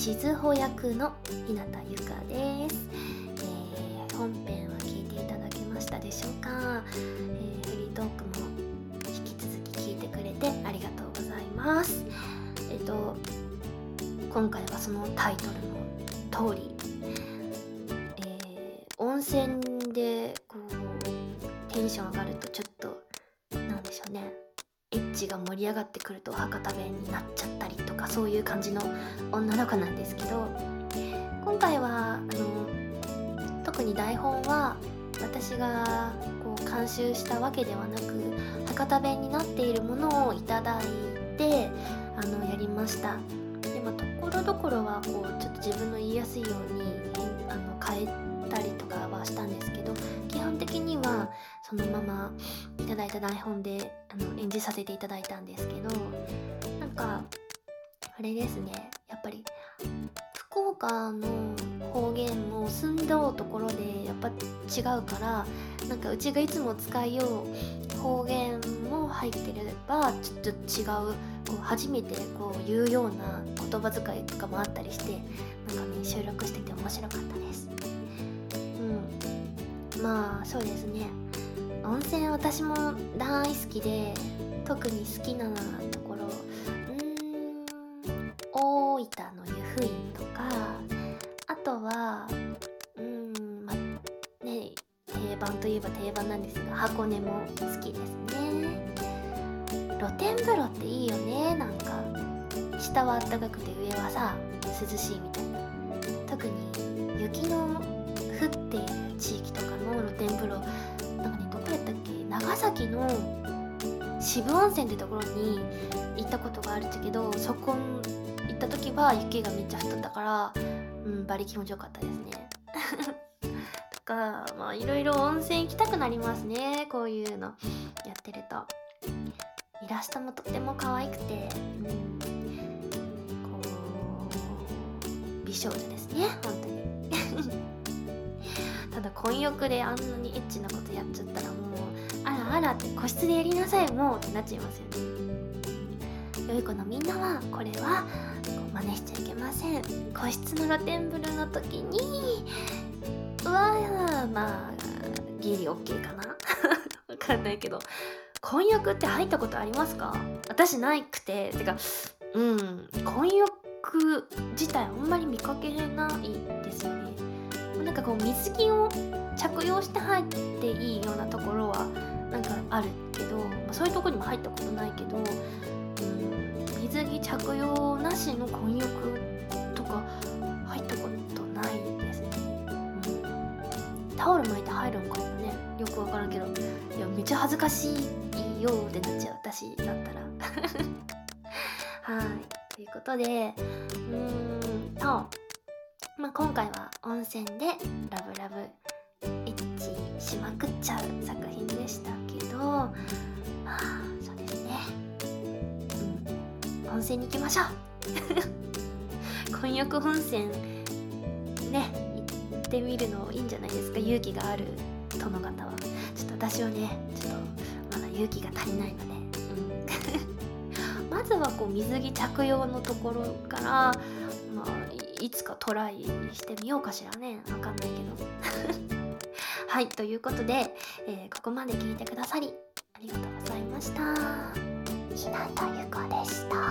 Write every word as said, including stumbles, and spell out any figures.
しずほ役の日向ゆかです、えー、本編は聞いていただけましたでしょうか、えー、フリートークも引き続き聞いてくれてありがとうございます。えっと今回はそのタイトルの通り、えー、温泉でこうテンション上がるとちょっとなんでしょうね、エッチが盛り上がってくると博多弁になっちゃったりとか、そういう感じの女の子なんですけど、今回はあの特に台本は私がこう監修したわけではなく、博多弁になっているものをいただいてあのやりました。で、まあ、ところどころはこうちょっと自分の言いやすいようにあの変えたりとかはしたんですけど、基本的にはそのままいただいた台本であの演じさせていただいたんですけど、なんかあれですね、やっぱり福岡の方言も住んだところでやっぱ違うから、なんかうちがいつも使いよう方言も入ってればちょっと違う、こう初めてこう言うような言葉遣いとかもあったりして、なんかね収録してて面白かったです。うん、まあそうですね、温泉私も大好きで、特に好きなところ、うーん大分の湯布院とか、あとはうーんまあね定番といえば定番なんですが、箱根も好きですね。露天風呂っていいよね。なんか下は暖かくて上はさ涼しいみたいな。特に雪の降っている地域とかの露天風呂、なんかねどこやったっけ、長崎の渋温泉ってところに行ったことがあるんだけど、そこ行った時は雪がめっちゃ降っとったから、うん、バリ気持ちよかったですねとか、まあいろいろ温泉行きたくなりますね、こういうのやってると。イラストもとっても可愛くて、うん、こう美少女ですね、本当にただ混浴であんなにエッチなことやっちゃったら、もうあらあらって個室でやりなさいもうってなっちゃいますよね。良い子のみんなはこれはこう真似しちゃいけません。個室の露天風呂の時にうわー、まあギリ OK かなわかんないけど、混浴って入ったことありますか？私ないくて、てかうん混浴自体あんまり見かけないですよね。なんかこう水着を着用して入っていいようなところはなんかあるけど、まあ、そういうところにも入ったことないけど、うん、水着着用なしの混浴とか入ったことないですね。うん、タオル巻いて入るんかもね、よくわからんけど、いやめっちゃ恥ずかしいよってなっちゃう、私だったらはい、ということで、うーんとまあ、今回は温泉でラブラブエッチしまくっちゃう作品でしたけど、まあそうですね、うん、温泉に行きましょう混浴温泉ね、行ってみるのいいんじゃないですか、勇気がある殿方は。ちょっと私はねちょっとまだ勇気が足りないので、うん、まずはこう水着着用のところから、まあいつかトライしてみようかしらね、わかんないけどはい、ということで、えー、ここまで聞いてくださりありがとうございました。日向ゆかでした。